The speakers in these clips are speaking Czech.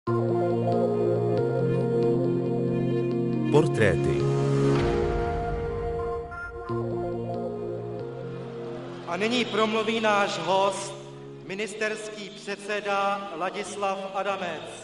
Portréty. A nyní promluví náš host, ministerský předseda Ladislav Adamec.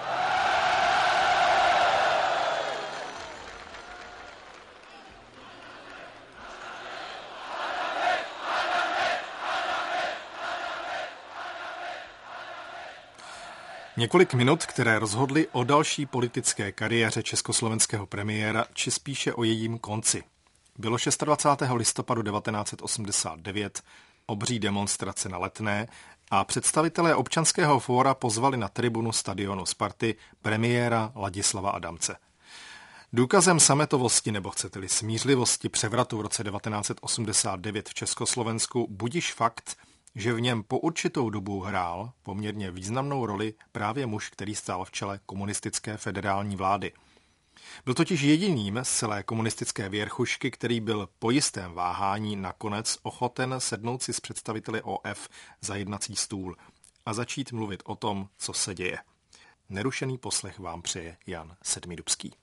Několik minut, které rozhodly o další politické kariéře československého premiéra, či spíše o jejím konci. Bylo 26. listopadu 1989, obří demonstrace na Letné a představitelé Občanského fóra pozvali na tribunu stadionu Sparty premiéra Ladislava Adamce. Důkazem sametovosti, nebo chcete-li smířlivosti převratu v roce 1989 v Československu budiž fakt, že v něm po určitou dobu hrál poměrně významnou roli právě muž, který stál v čele komunistické federální vlády. Byl totiž jediným z celé komunistické věrchušky, který byl po jistém váhání nakonec ochoten sednout si s představiteli OF za jednací stůl a začít mluvit o tom, co se děje. Nerušený poslech vám přeje Jan Sedmidubský.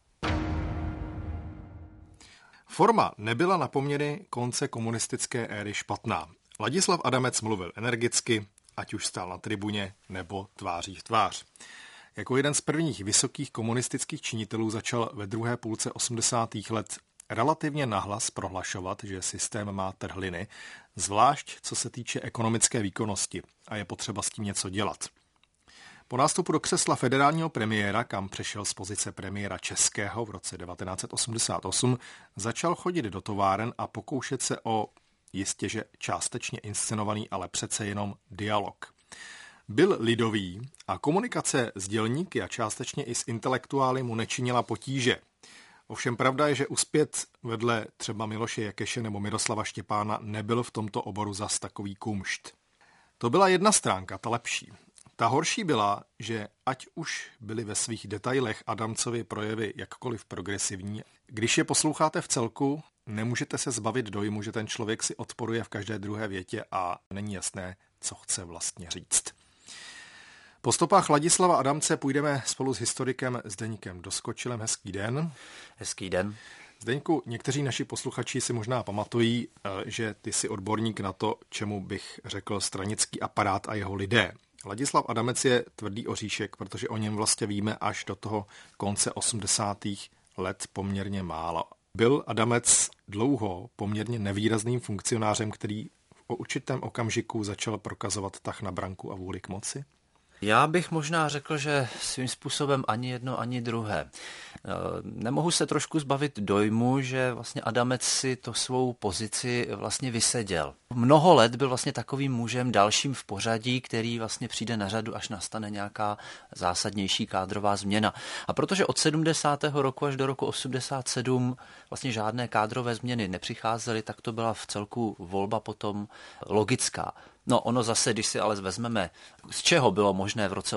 Forma nebyla na poměry konce komunistické éry špatná. Ladislav Adamec mluvil energicky, ať už stál na tribuně nebo tváří v tvář. Jako jeden z prvních vysokých komunistických činitelů začal ve druhé půlce 80. let relativně nahlas prohlašovat, že systém má trhliny, zvlášť co se týče ekonomické výkonnosti a je potřeba s tím něco dělat. Po nástupu do křesla federálního premiéra, kam přešel z pozice premiéra českého v roce 1988, začal chodit do továren a pokoušet se o jistě, že částečně inscenovaný, ale přece jenom dialog. Byl lidový a komunikace s dělníky a částečně i s intelektuály mu nečinila potíže. Ovšem pravda je, že uspět vedle třeba Miloše Jakeše nebo Miroslava Štěpána nebyl v tomto oboru zas takový kumšt. To byla jedna stránka, ta lepší. Ta horší byla, že ať už byly ve svých detailech Adamcovy projevy jakkoliv progresivní, když je posloucháte v celku, nemůžete se zbavit dojmu, že ten člověk si odporuje v každé druhé větě a není jasné, co chce vlastně říct. Po stopách Ladislava Adamce půjdeme spolu s historikem Zdeňkem Doskočilem. Hezký den. Hezký den. Zdeňku, někteří naši posluchači si možná pamatují, že ty jsi odborník na to, čemu bych řekl stranický aparát a jeho lidé. Ladislav Adamec je tvrdý oříšek, protože o něm vlastně víme až do toho konce 80. let poměrně málo. Byl Adamec dlouho poměrně nevýrazným funkcionářem, který v určitém okamžiku začal prokazovat tah na branku a vůli k moci? Já bych možná řekl, že svým způsobem ani jedno, ani druhé. Nemohu se trošku zbavit dojmu, že vlastně Adamec si to svou pozici vlastně vyseděl. Mnoho let byl vlastně takovým mužem dalším v pořadí, který vlastně přijde na řadu, až nastane nějaká zásadnější kádrová změna. A protože od 70. roku až do roku 87 vlastně žádné kádrové změny nepřicházely, tak to byla v celku volba potom logická. No ono zase, když si ale vezmeme, z čeho bylo možné v roce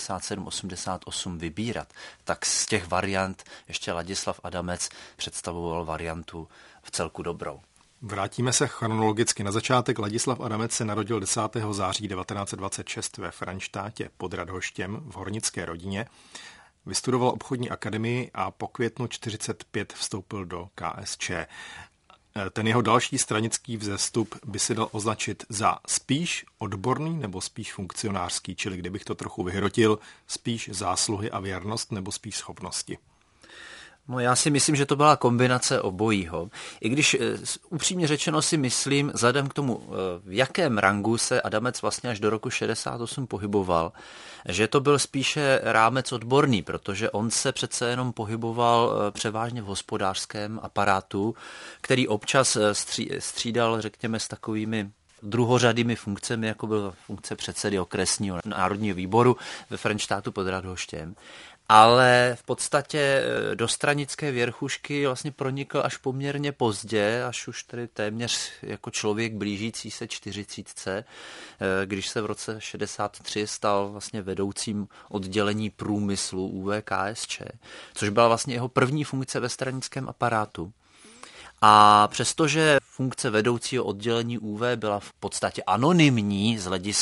87-88 vybírat, tak z těch variant ještě Ladislav Adamec představoval variantu v celku dobrou. Vrátíme se chronologicky na začátek. Ladislav Adamec se narodil 10. září 1926 ve Franštátě pod Radhoštěm v hornické rodině. Vystudoval obchodní akademii a po květnu 1945 vstoupil do KSČ. Ten jeho další stranický vzestup by se dal označit za spíš odborný nebo spíš funkcionářský, čili kdybych to trochu vyhrotil, spíš zásluhy a věrnost nebo spíš schopnosti. No já si myslím, že to byla kombinace obojího. I když upřímně řečeno si myslím, vzhledem k tomu, v jakém rangu se Adamec vlastně až do roku 68 pohyboval, že to byl spíše rámec odborný, protože on se přece jenom pohyboval převážně v hospodářském aparátu, který občas střídal, řekněme, s takovými druhořadými funkcemi, jako byl funkce předsedy okresního národního výboru ve Frenštátu pod Radhoštěm. Ale v podstatě do stranické věrchušky vlastně pronikl až poměrně pozdě, až už tedy téměř jako člověk blížící se 40, když se v roce 63 stal vlastně vedoucím oddělení průmyslu ÚVKSČ, což byla vlastně jeho první funkce ve stranickém aparátu. A přestože funkce vedoucího oddělení ÚV byla v podstatě anonymní z hlediska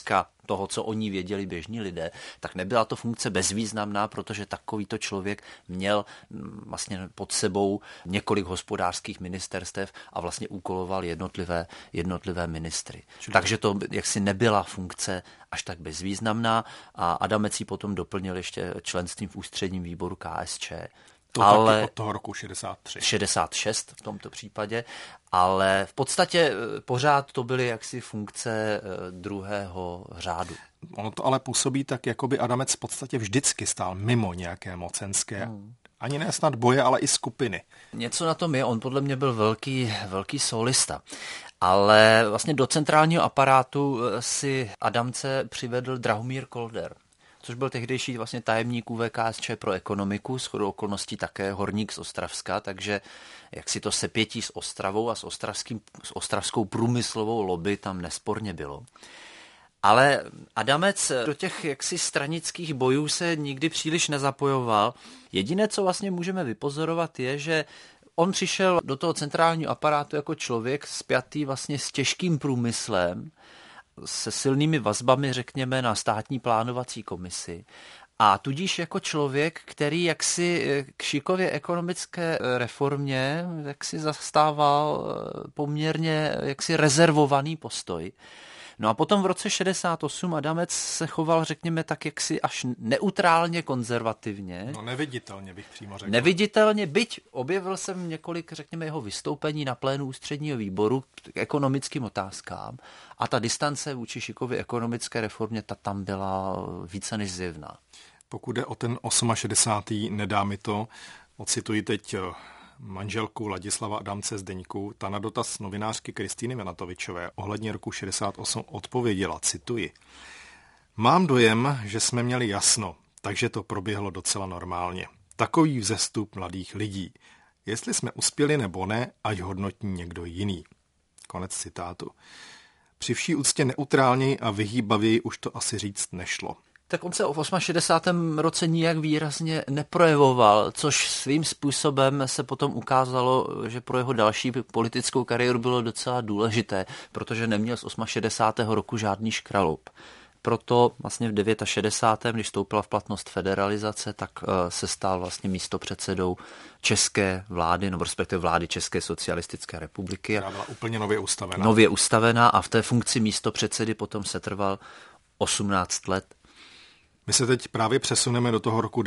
toho, co oni věděli běžní lidé, tak nebyla to funkce bezvýznamná, protože takovýto člověk měl vlastně pod sebou několik hospodářských ministerstev a vlastně úkoloval jednotlivé ministry. Takže to jaksi nebyla funkce až tak bezvýznamná a Adamec ji potom doplnil ještě členstvím v ústředním výboru KSČ. To taky od toho roku 63. 66 v tomto případě, ale v podstatě pořád to byly jaksi funkce druhého řádu. Ono to ale působí tak, jako by Adamec v podstatě vždycky stál mimo nějaké mocenské, ani ne snad boje, ale i skupiny. Něco na tom je, on podle mě byl velký solista. Ale vlastně do centrálního aparátu si Adamce přivedl Drahomír Kolder, což byl tehdejší vlastně tajemník UVKSČ pro ekonomiku, shodou okolností také horník z Ostravska, takže jak si to sepětí s Ostravou a s ostravskou průmyslovou lobby tam nesporně bylo. Ale Adamec do těch jaksi stranických bojů se nikdy příliš nezapojoval. Jediné, co vlastně můžeme vypozorovat, je, že on přišel do toho centrálního aparátu jako člověk spjatý vlastně s těžkým průmyslem, se silnými vazbami, řekněme, na státní plánovací komisi. A tudíž jako člověk, který jaksi k šikově ekonomické reformě jaksi zastával poměrně jaksi rezervovaný postoj. No a potom v roce 68 Adamec se choval, řekněme, tak jaksi až neutrálně konzervativně. No neviditelně bych přímo řekl. Neviditelně, byť objevil jsem několik, řekněme, jeho vystoupení na plénu ústředního výboru k ekonomickým otázkám a ta distance vůči šikově ekonomické reformě, ta tam byla více než zjevná. Pokud jde o ten 68. nedá mi to, ocituji teď manželku Ladislava Adamce z Deníku, ta na dotaz novinářky Kristýny Venatovičové ohledně roku 68 odpověděla, cituji: Mám dojem, že jsme měli jasno, takže to proběhlo docela normálně. Takový vzestup mladých lidí. Jestli jsme uspěli nebo ne, ať hodnotí někdo jiný. Konec citátu. Při vší úctě neutrálněji a vyhýbavěji už to asi říct nešlo. Tak on se v 68. roce nijak výrazně neprojevoval, což svým způsobem se potom ukázalo, že pro jeho další politickou kariéru bylo docela důležité, protože neměl z 68. roku žádný škraloup. Proto vlastně v 69. když vstoupila v platnost federalizace, tak se stal vlastně místopředsedou české vlády, nebo respektive vlády České socialistické republiky. Která byla úplně nově ustavená a v té funkci místopředsedy potom se trval 18 let. My se teď právě přesuneme do toho roku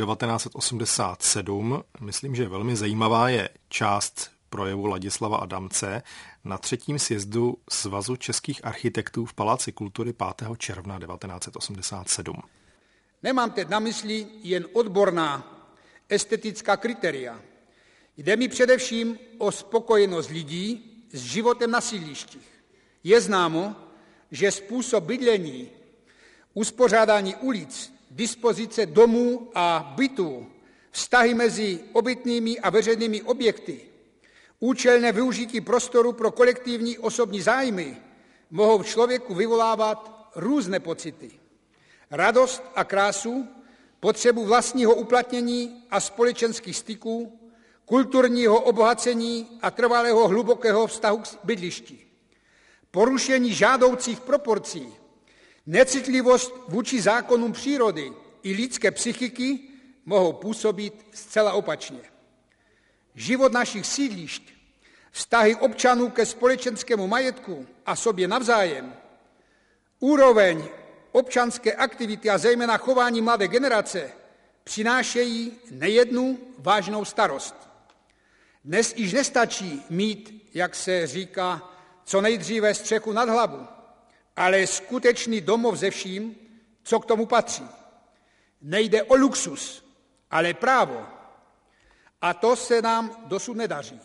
1987. Myslím, že velmi zajímavá je část projevu Ladislava Adamce na 3. sjezdu Svazu českých architektů v Paláci kultury 5. června 1987. Nemám teď na mysli jen odborná estetická kritéria. Jde mi především o spokojenost lidí s životem na sídlištích. Je známo, že způsob bydlení, uspořádání ulic, dispozice domů a bytů, vztahy mezi obytnými a veřejnými objekty, účelné využití prostoru pro kolektivní osobní zájmy mohou v člověku vyvolávat různé pocity. Radost a krásu, potřebu vlastního uplatnění a společenských styků, kulturního obohacení a trvalého hlubokého vztahu k bydlišti. Porušení žádoucích proporcí, necitlivost vůči zákonům přírody i lidské psychiky mohou působit zcela opačně. Život našich sídlišť, vztahy občanů ke společenskému majetku a sobě navzájem, úroveň občanské aktivity a zejména chování mladé generace přinášejí nejednu vážnou starost. Dnes již nestačí mít, jak se říká, co nejdříve střechu nad hlavu, ale skutečný domov se vším, co k tomu patří. Nejde o luxus, ale právo. A to se nám dosud nedaří.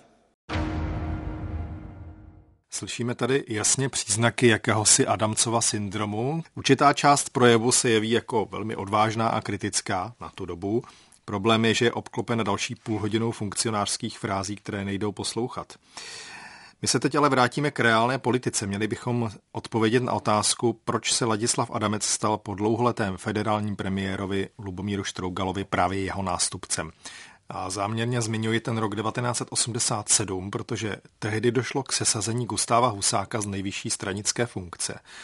Slyšíme tady jasně příznaky jakéhosi Adamcova syndromu. Určitá část projevu se jeví jako velmi odvážná a kritická na tu dobu. Problém je, že je obklopen další půlhodinou funkcionářských frází, které nejdou poslouchat. My se teď ale vrátíme k reálné politice. Měli bychom odpovědět na otázku, proč se Ladislav Adamec stal po dlouholetém federálním premiérovi Lubomíru Štrougalovi právě jeho nástupcem. A záměrně zmiňuji ten rok 1987, protože tehdy došlo k sesazení Gustáva Husáka z nejvyšší stranické funkce.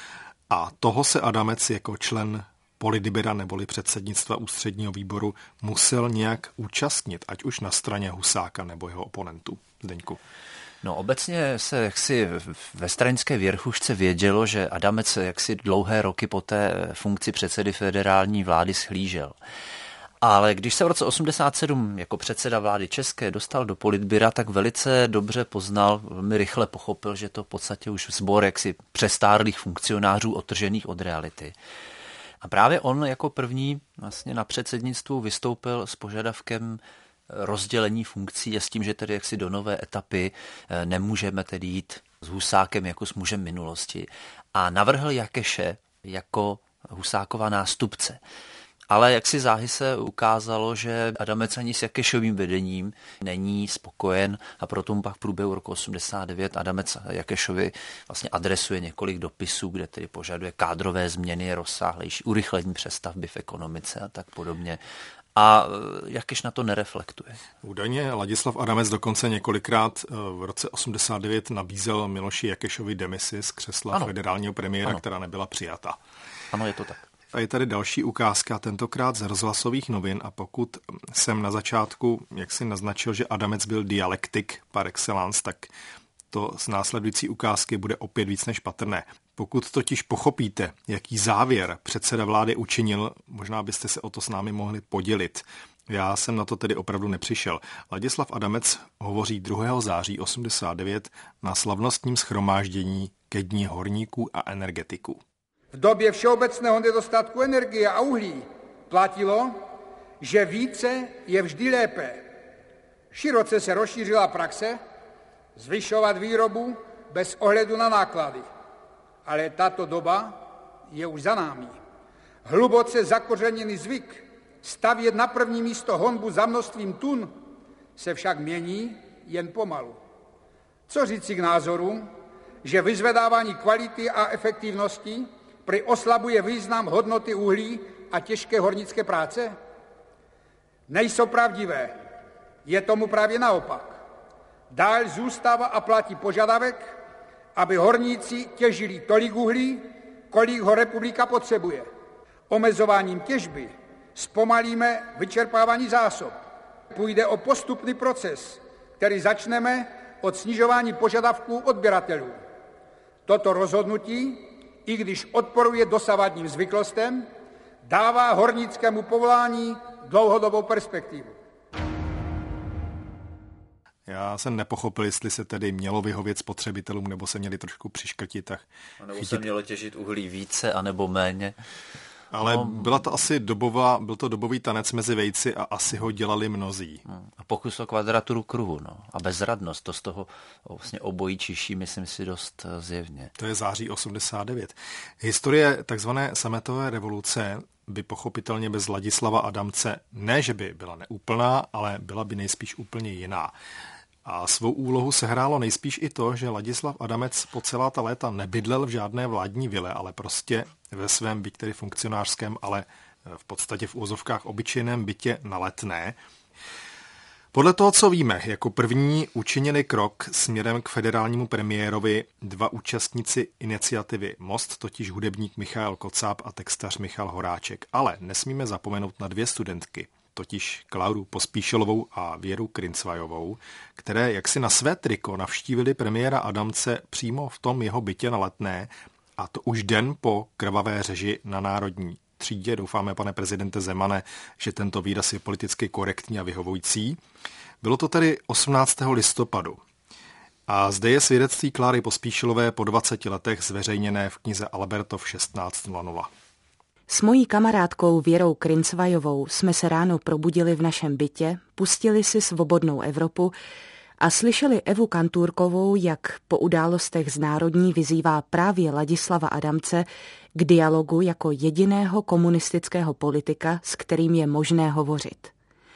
A toho se Adamec jako člen Politbyra neboli předsednictva ústředního výboru musel nějak účastnit, ať už na straně Husáka nebo jeho oponentů. Zdeňku. No obecně se jaksi ve stranické věrchušce vědělo, že Adamec jaksi dlouhé roky po té funkci předsedy federální vlády schlížel. Ale když se v roce 1987 jako předseda vlády české dostal do Politbyra, tak velice dobře poznal, velmi rychle pochopil, že to v podstatě už sbor jaksi přestárlých funkcionářů odtržených od reality. A právě on jako první vlastně na předsednictvu vystoupil s požadavkem rozdělení funkcí a s tím, že tedy jaksi do nové etapy nemůžeme tedy jít s Husákem jako s mužem minulosti. A navrhl Jakeše jako Husákova nástupce. Ale jak si záhy se ukázalo, že Adamec ani s Jakešovým vedením není spokojen a proto mu pak v průběhu roku 1989 Adamec Jakešovi vlastně adresuje několik dopisů, kde tedy požaduje kádrové změny, rozsáhlejší urychlení přestavby v ekonomice a tak podobně. A Jakeš na to nereflektuje. Údajně Ladislav Adamec dokonce několikrát v roce 1989 nabízel Miloši Jakešovi demisi z křesla federálního premiéra, která nebyla přijata. Ano, je to tak. A je tady další ukázka, tentokrát z rozhlasových novin, a pokud jsem na začátku jaksi naznačil, že Adamec byl dialektik par excellence, tak to z následující ukázky bude opět víc než patrné. Pokud totiž pochopíte, jaký závěr předseda vlády učinil, možná byste se o to s námi mohli podělit. Já jsem na to tedy opravdu nepřišel. Ladislav Adamec hovoří 2. září 1989 na slavnostním shromáždění ke dni horníků a energetiků. V době všeobecného nedostatku energie a uhlí platilo, že více je vždy lépe. Široce se rozšířila praxe zvyšovat výrobu bez ohledu na náklady. Ale tato doba je už za námi. Hluboce zakořeněný zvyk stavět na první místo honbu za množstvím tun se však mění jen pomalu. Co říci k názoru, že vyzvedávání kvality a efektivnosti prý oslabuje význam hodnoty uhlí a těžké hornické práce? Nejsou pravdivé. Je tomu právě naopak. Dál zůstává a platí požadavek, aby horníci těžili tolik uhlí, kolik ho republika potřebuje. Omezováním těžby zpomalíme vyčerpávání zásob. Půjde o postupný proces, který začneme od snižování požadavků odběratelů. Toto rozhodnutí, i když odporuje dosavadním zvyklostem, dává hornickému povolání dlouhodobou perspektivu. Já jsem nepochopil, jestli se tedy mělo vyhovět spotřebitelům, nebo se měli trošku přiškrtit. A nebo se mělo těžit uhlí více, anebo méně. Ale byla to asi byl to dobový tanec mezi vejci a asi ho dělali mnozí. A pokus o kvadraturu kruhu, a bezradnost, to z toho vlastně obojí čiší, myslím si, dost zjevně. To je září 89. Historie takzvané sametové revoluce by pochopitelně bez Ladislava Adamce ne, že by byla neúplná, ale byla by nejspíš úplně jiná. A svou úlohu sehrálo nejspíš i to, že Ladislav Adamec po celá ta léta nebydlel v žádné vládní vile, ale prostě ve svém byť tedy funkcionářském, ale v podstatě v úzovkách obyčejném bytě na Letné. Podle toho, co víme, jako první učinili krok směrem k federálnímu premiérovi 2 účastníci iniciativy Most, totiž hudebník Michael Kocáb a textař Michal Horáček. Ale nesmíme zapomenout na 2 studentky, totiž Klauru Pospíšilovou a Věru Krincvajovou, které jaksi na své triko navštívili premiéra Adamce přímo v tom jeho bytě na Letné, a to už den po krvavé řeži na Národní třídě. Doufáme, pane prezidente Zemane, že tento výraz je politicky korektní a vyhovující. Bylo to tedy 18. listopadu. A zde je svědectví Kláry Pospíšilové po 20 letech zveřejněné v knize Albertov 1600. S mojí kamarádkou Věrou Krincvajovou jsme se ráno probudili v našem bytě, pustili si Svobodnou Evropu a slyšeli Evu Kantůrkovou, jak po událostech z Národní vyzývá právě Ladislava Adamce k dialogu jako jediného komunistického politika, s kterým je možné hovořit.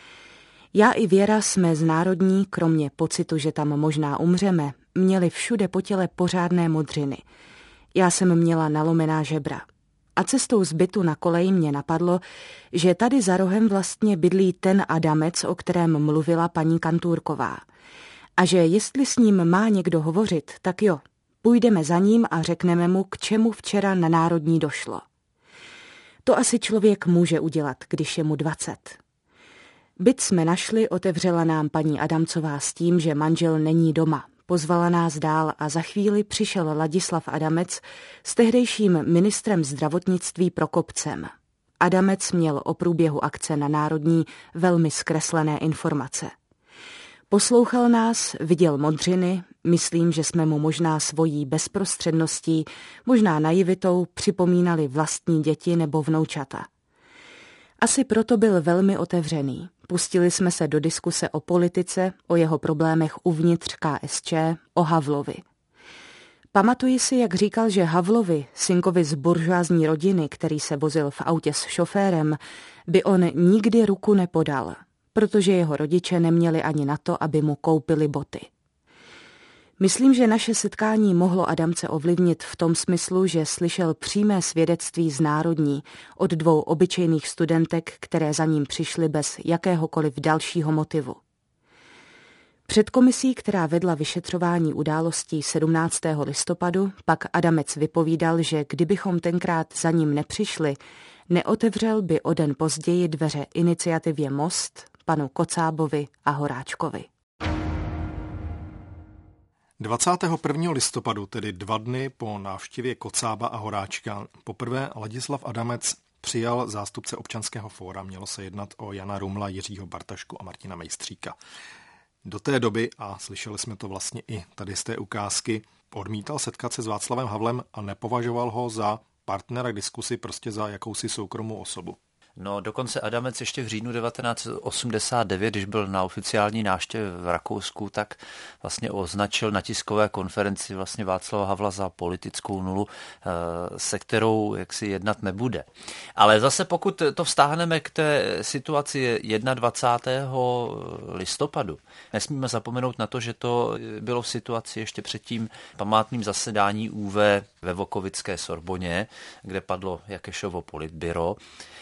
Já i Věra jsme z Národní, kromě pocitu, že tam možná umřeme, měli všude po těle pořádné modřiny. Já jsem měla nalomená žebra. A cestou z bytu na kolej mě napadlo, že tady za rohem vlastně bydlí ten Adamec, o kterém mluvila paní Kantůrková. A že jestli s ním má někdo hovořit, tak jo, Půjdeme za ním a řekneme mu, k čemu včera na Národní došlo. To asi člověk může udělat, když je mu 20. Byt jsme našli, otevřela nám paní Adamcová s tím, že manžel není doma. Pozvala nás dál a za chvíli přišel Ladislav Adamec s tehdejším ministrem zdravotnictví Prokopcem. Adamec měl o průběhu akce na Národní velmi zkreslené informace. Poslouchal nás, viděl modřiny, myslím, že jsme mu možná svojí bezprostředností, možná naivitou připomínali vlastní děti nebo vnoučata. Asi proto byl velmi otevřený. Pustili jsme se do diskuse o politice, o jeho problémech uvnitř KSČ, o Havlovi. Pamatuji si, jak říkal, že Havlovi, synkovi z buržoázní rodiny, který se vozil v autě s šoférem, by on nikdy ruku nepodal, protože jeho rodiče neměli ani na to, aby mu koupili boty. Myslím, že naše setkání mohlo Adamce ovlivnit v tom smyslu, že slyšel přímé svědectví z Národní od 2 obyčejných studentek, které za ním přišly bez jakéhokoliv dalšího motivu. Před komisí, která vedla vyšetřování událostí 17. listopadu, pak Adamec vypovídal, že kdybychom tenkrát za ním nepřišli, neotevřel by o den později dveře iniciativě Most, panu Kocábovi a Horáčkovi. 21. listopadu, tedy 2 dny po návštěvě Kocába a Horáčka, poprvé Ladislav Adamec přijal zástupce Občanského fóra. Mělo se jednat o Jana Rumla, Jiřího Bartašku a Martina Mejstříka. Do té doby, a slyšeli jsme to vlastně i tady z té ukázky, odmítal setkat se s Václavem Havlem a nepovažoval ho za partnera k diskusi, prostě za jakousi soukromou osobu. No, dokonce Adamec ještě v říjnu 1989, když byl na oficiální návštěvě v Rakousku, tak vlastně označil na tiskové konferenci vlastně Václava Havla za politickou nulu, se kterou jaksi jednat nebude. Ale zase pokud to vztáhneme k té situaci 21. listopadu, nesmíme zapomenout na to, že to bylo v situaci ještě před tím památným zasedání ÚV ve Vokovické Sorboně, kde padlo Jakešovo politbyro.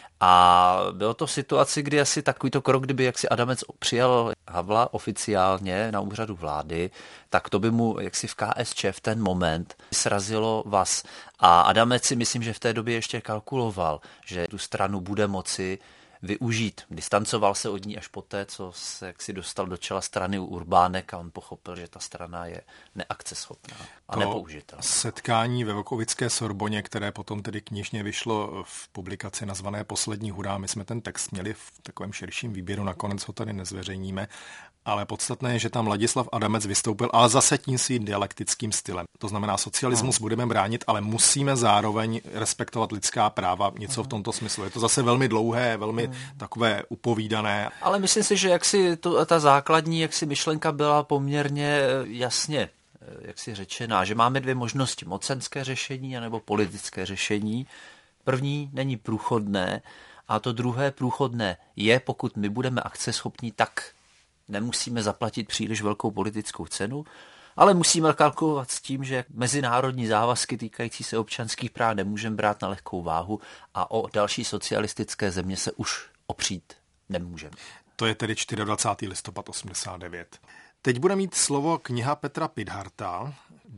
A bylo to v situaci, kdy asi takovýto krok, kdyby jaksi Adamec přijal Havla oficiálně na úřadu vlády, tak to by mu jaksi v KSČ v ten moment srazilo vaz. A Adamec si myslím, že v té době ještě kalkuloval, že tu stranu bude moci využít. Distancoval se od ní až poté, co se jaksi dostal do čela strany Urbánek a on pochopil, že ta strana je neakceschopná a nepoužitelná. Setkání ve Vokovické Sorboně, které potom tedy knižně vyšlo v publikaci nazvané Poslední hurá, my jsme ten text měli v takovém širším výběru, nakonec ho tady nezveřejníme, ale podstatné je, že tam Ladislav Adamec vystoupil, ale zase tím svým dialektickým stylem. To znamená, socialismus budeme bránit, ale musíme zároveň respektovat lidská práva, něco v tomto smyslu. Je to zase velmi dlouhé, velmi takové upovídané. Ale myslím si, že ta základní myšlenka byla poměrně jasně řečená, že máme 2 možnosti, mocenské řešení anebo politické řešení. První není průchodné a to druhé průchodné je, pokud my budeme akceschopní, tak nemusíme zaplatit příliš velkou politickou cenu, ale musíme kalkulovat s tím, že mezinárodní závazky týkající se občanských práv nemůžeme brát na lehkou váhu a o další socialistické země se už opřít nemůžeme. To je tedy 24. listopad 89. Teď bude mít slovo kniha Petra Pidharta,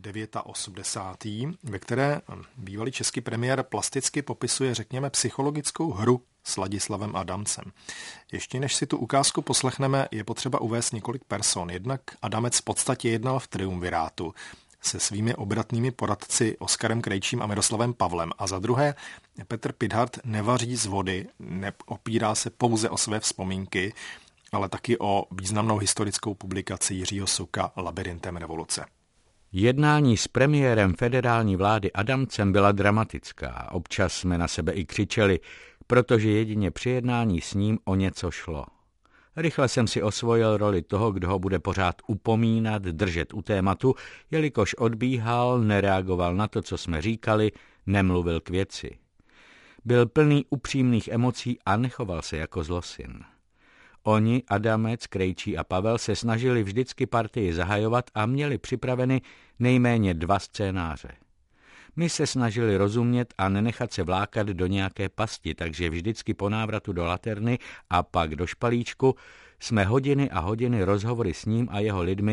89., ve které bývalý český premiér plasticky popisuje, řekněme, psychologickou hru s Ladislavem Adamcem. Ještě než si tu ukázku poslechneme, je potřeba uvést několik person. Jednak Adamec v podstatě jednal v triumvirátu se svými obratnými poradci Oskarem Krejčím a Miroslavem Pavlem. A za druhé, Petr Pidhart nevaří z vody, neopírá se pouze o své vzpomínky, ale taky o významnou historickou publikaci Jiřího Suka Labyrintem revoluce. Jednání s premiérem federální vlády Adamcem byla dramatická. Občas jsme na sebe i křičeli, protože jedině při jednání s ním o něco šlo. Rychle jsem si osvojil roli toho, kdo ho bude pořád upomínat, držet u tématu, jelikož odbíhal, nereagoval na to, co jsme říkali, nemluvil k věci. Byl plný upřímných emocí a nechoval se jako zlosin. Oni, Adamec, Krejčí a Pavel, se snažili vždycky partii zahajovat a měli připraveny nejméně 2 scénáře. My se snažili rozumět a nenechat se vlákat do nějaké pasti, takže vždycky po návratu do Laterny a pak do Špalíčku jsme hodiny a hodiny rozhovory s ním a jeho lidmi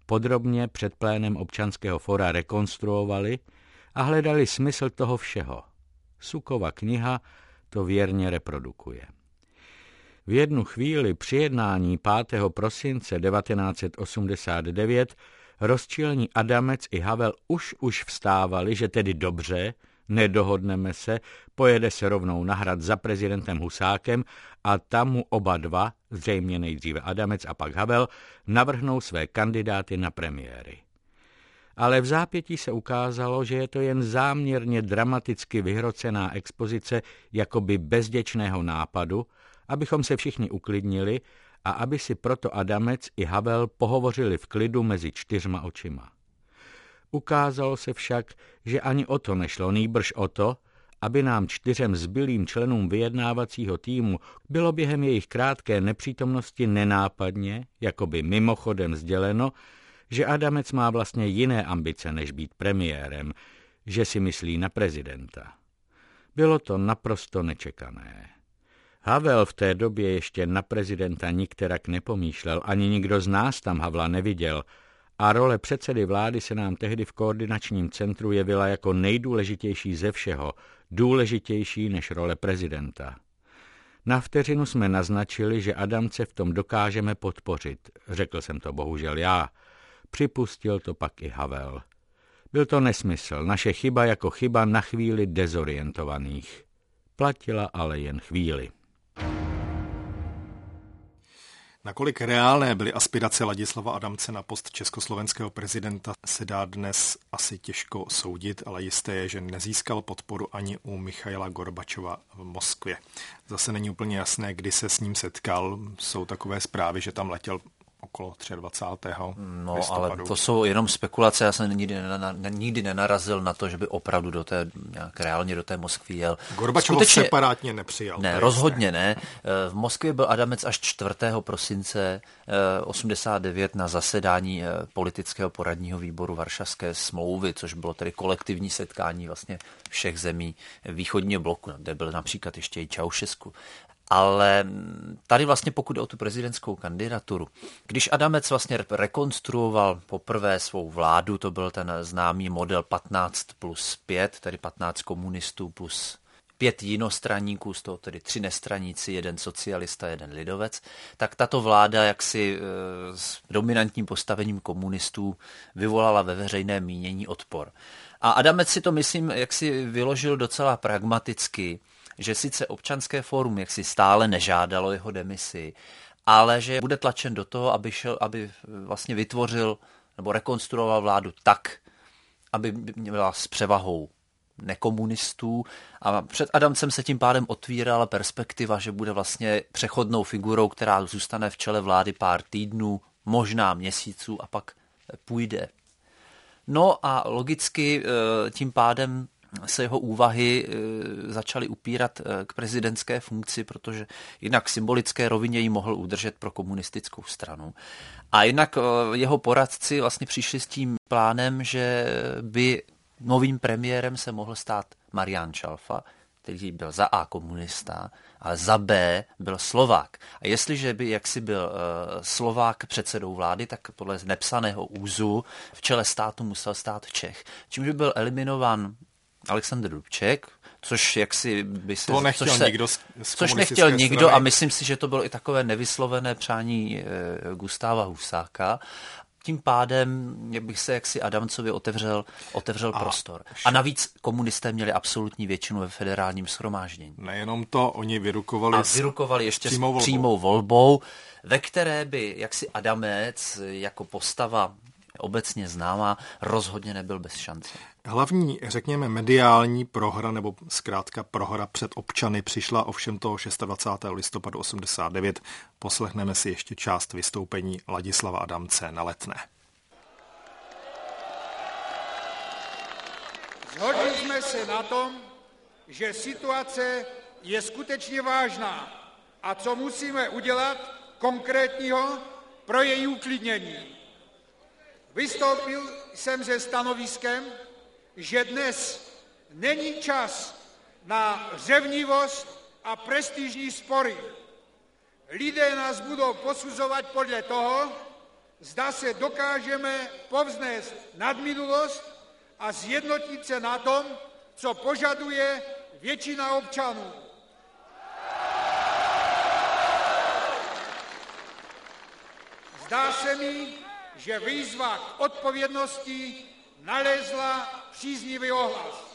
podrobně před plénem občanského fora rekonstruovali a hledali smysl toho všeho. Sukova kniha to věrně reprodukuje. V jednu chvíli při jednání 5. prosince 1989 rozčilní Adamec i Havel už vstávali, že tedy dobře, nedohodneme se, pojede se rovnou na Hrad za prezidentem Husákem a tam mu oba dva, zřejmě nejdříve Adamec a pak Havel, navrhnou své kandidáty na premiéry. Ale v zápětí se ukázalo, že je to jen záměrně dramaticky vyhrocená expozice jakoby bezděčného nápadu, abychom se všichni uklidnili a aby si proto Adamec i Havel pohovořili v klidu mezi 4 očima. Ukázalo se však, že ani o to nešlo, nýbrž o to, aby nám 4 zbylým členům vyjednávacího týmu bylo během jejich krátké nepřítomnosti nenápadně, jakoby mimochodem sděleno, že Adamec má vlastně jiné ambice, než být premiérem, že si myslí na prezidenta. Bylo to naprosto nečekané. Havel v té době ještě na prezidenta nikterak nepomýšlel, ani nikdo z nás tam Havla neviděl a role předsedy vlády se nám tehdy v koordinačním centru jevila jako nejdůležitější ze všeho, důležitější než role prezidenta. Na vteřinu jsme naznačili, že Adamce v tom dokážeme podpořit, řekl jsem to bohužel já. Připustil to pak i Havel. Byl to nesmysl, naše chyba jako chyba na chvíli dezorientovaných. Platila ale jen chvíli. Nakolik reálné byly aspirace Ladislava Adamce na post československého prezidenta, se dá dnes asi těžko soudit, ale jisté je, že nezískal podporu ani u Michaila Gorbačova v Moskvě. Zase není úplně jasné, kdy se s ním setkal. Jsou takové zprávy, že tam letěl okolo 23. No, listopadu. Ale to jsou jenom spekulace, já jsem nikdy nenarazil na to, že by opravdu nějak reálně do té Moskvy jel. Gorbačov separátně nepřijal. Ne, rozhodně ne. V Moskvě byl Adamec až 4. prosince 89 na zasedání politického poradního výboru Varšavské smlouvy, což bylo tedy kolektivní setkání vlastně všech zemí východního bloku, kde byl například ještě i Čaušesku. Ale tady vlastně pokud jde o tu prezidentskou kandidaturu, když Adamec vlastně rekonstruoval poprvé svou vládu, to byl ten známý model 15+5, tedy 15 komunistů plus 5 jinostraníků, z toho tedy 3 nestraníci, 1 socialista, 1 lidovec, tak tato vláda jaksi s dominantním postavením komunistů vyvolala ve veřejném mínění odpor. A Adamec si to, myslím, jaksi vyložil docela pragmaticky, že sice občanské fórum jaksi stále nežádalo jeho demisi, ale že bude tlačen do toho, aby vlastně vytvořil nebo rekonstruoval vládu tak, aby byla s převahou nekomunistů a před Adamcem se tím pádem otvírala perspektiva, že bude vlastně přechodnou figurou, která zůstane v čele vlády pár týdnů, možná měsíců a pak půjde. No a logicky tím pádem se jeho úvahy začaly upírat k prezidentské funkci, protože jinak v symbolické rovině ji mohl udržet pro komunistickou stranu. A jinak jeho poradci vlastně přišli s tím plánem, že by novým premiérem se mohl stát Marián Čalfa, který byl za A komunista, ale za B byl Slovák. A jestliže by jaksi byl Slovák předsedou vlády, tak podle nepsaného úzu v čele státu musel stát Čech. Čímž by byl eliminován Alexandr Dubček, což jaksi by se... To nechtěl nikdo což nechtěl nikdo a myslím si, že to bylo i takové nevyslovené přání Gustáva Husáka. Tím pádem bych se jaksi Adamcovi otevřel prostor. A navíc komunisté měli absolutní většinu ve federálním shromáždění. Nejenom to, oni vyrukovali ještě s přímou volbou, ve které by jaksi Adamec jako postava obecně známá rozhodně nebyl bez šance. Hlavní, řekněme, mediální prohra, nebo zkrátka prohra před občany přišla ovšem toho 26. listopadu 89. Poslechneme si ještě část vystoupení Ladislava Adamce na Letné. Shodli jsme se na tom, že situace je skutečně vážná a co musíme udělat konkrétního pro její uklidnění. Vystoupil jsem se stanoviskem, že dnes není čas na řevnivost a prestižní spory. Lidé nás budou posuzovat podle toho, zda se dokážeme povznést nad minulost a zjednotit se na tom, co požaduje většina občanů. Zdá se mi, že výzva k odpovědnosti nalezla příznivý ohlas.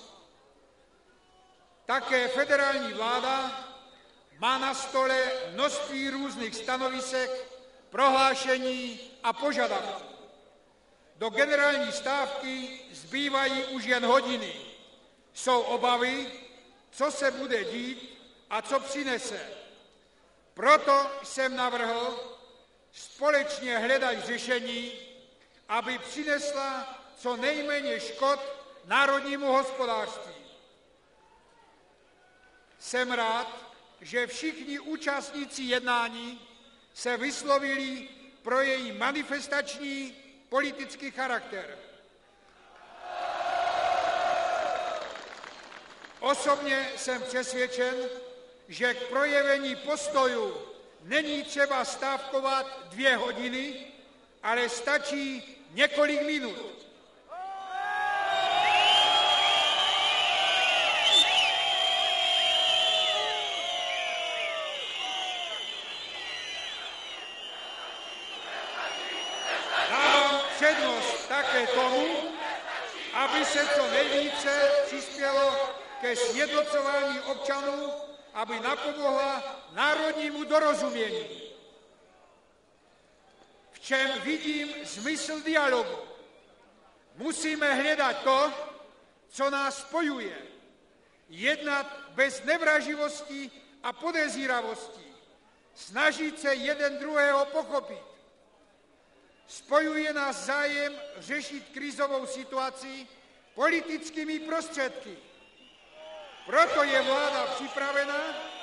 Také federální vláda má na stole množství různých stanovisek, prohlášení a požadavků. Do generální stávky zbývají už jen hodiny. Jsou obavy, co se bude dít a co přinese. Proto jsem navrhl společně hledat řešení, aby přinesla co nejméně škod národnímu hospodářství. Jsem rád, že všichni účastníci jednání se vyslovili pro její manifestační politický charakter. Osobně jsem přesvědčen, že k projevení postojů není třeba stávkovat 2 hodiny, ale stačí několik minut. Dávám přednost také tomu, aby se co nejvíce přispělo ke sjednocování občanů, aby napomohla národnímu dorozumění. V čem vidím smysl dialogu? Musíme hledat to, co nás spojuje. Jednat bez nevraživosti a podezíravosti. Snažit se jeden druhého pochopit. Spojuje nás zájem řešit krizovou situaci politickými prostředky. Proto je vláda připravena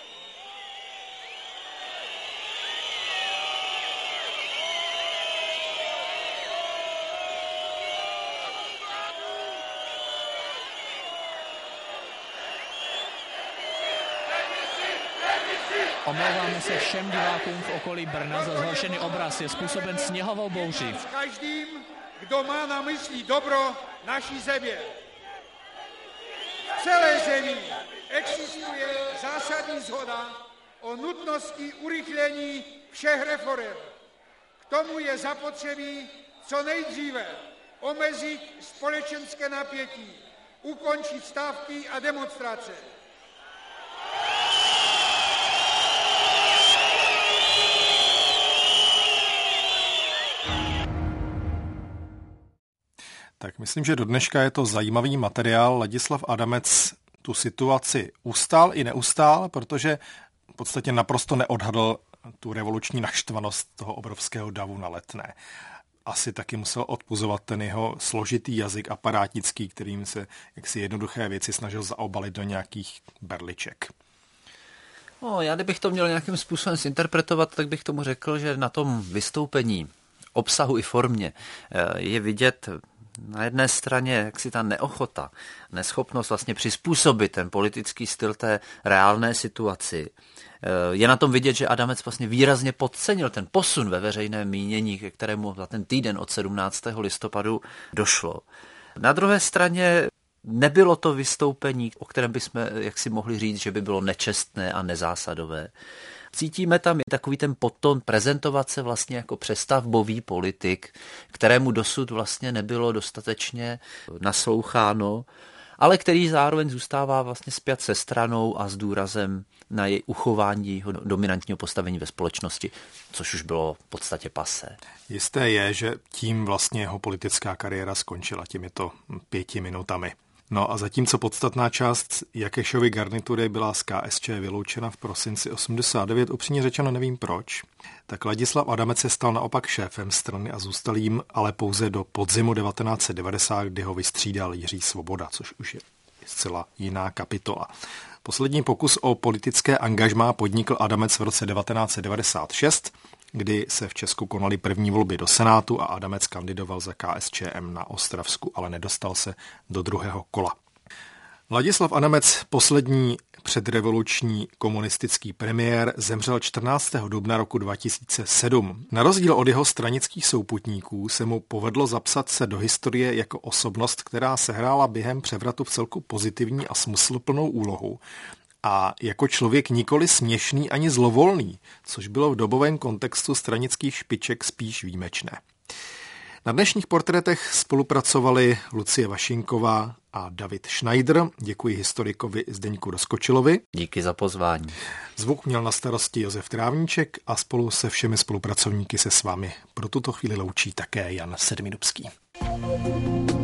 Omlouváme se všem divákům v okolí Brna za zhoršený obraz. Je způsoben sněhovou bouří. S každým, kdo má na mysli dobro naší země. V celé zemi existuje zásadní shoda o nutnosti urychlení všech reforem. K tomu je zapotřebí co nejdříve omezit společenské napětí, ukončit stávky a demonstrace. Tak myslím, že do dneška je to zajímavý materiál. Ladislav Adamec tu situaci ustál i neustál, protože v podstatě naprosto neodhadl tu revoluční naštvanost toho obrovského davu na Letné. Asi taky musel odpuzovat ten jeho složitý jazyk aparátnický, kterým se jaksi jednoduché věci snažil zaobalit do nějakých berliček. No, já kdybych to měl nějakým způsobem zinterpretovat, tak bych tomu řekl, že na tom vystoupení, obsahu i formě je vidět na jedné straně jaksi ta neochota, neschopnost vlastně přizpůsobit ten politický styl té reálné situaci. Je na tom vidět, že Adamec vlastně výrazně podcenil ten posun ve veřejném mínění, ke kterému za ten týden od 17. listopadu došlo. Na druhé straně nebylo to vystoupení, o kterém bychom jaksi mohli říct, že by bylo nečestné a nezásadové. Cítíme tam takový ten podton prezentovat se vlastně jako přestavbový politik, kterému dosud vlastně nebylo dostatečně nasloucháno, ale který zároveň zůstává vlastně spjat se stranou a s důrazem na její uchování jejího dominantního postavení ve společnosti, což už bylo v podstatě passé. Jisté je, že tím vlastně jeho politická kariéra skončila těmito 5 minutami. No a zatímco podstatná část Jakešovy garnitury byla z KSČ vyloučena v prosinci 89, upřímně řečeno nevím proč, tak Ladislav Adamec se stal naopak šéfem strany a zůstal jím ale pouze do podzimu 1990, kdy ho vystřídal Jiří Svoboda, což už je zcela jiná kapitola. Poslední pokus o politické angažmá podnikl Adamec v roce 1996, kdy se v Česku konaly první volby do Senátu a Adamec kandidoval za KSČM na Ostravsku, ale nedostal se do druhého kola. Ladislav Adamec poslední předrevoluční komunistický premiér, zemřel 14. dubna roku 2007. Na rozdíl od jeho stranických souputníků se mu povedlo zapsat se do historie jako osobnost, která sehrála během převratu vcelku pozitivní a smysluplnou úlohu a jako člověk nikoli směšný ani zlovolný, což bylo v dobovém kontextu stranických špiček spíš výjimečné. Na dnešních portrétech spolupracovali Lucie Vašinková a David Schneider. Děkuji historikovi Zdeňku Rozkočilovi. Díky za pozvání. Zvuk měl na starosti Josef Trávníček a spolu se všemi spolupracovníky se s vámi pro tuto chvíli loučí také Jan Sedmidubský.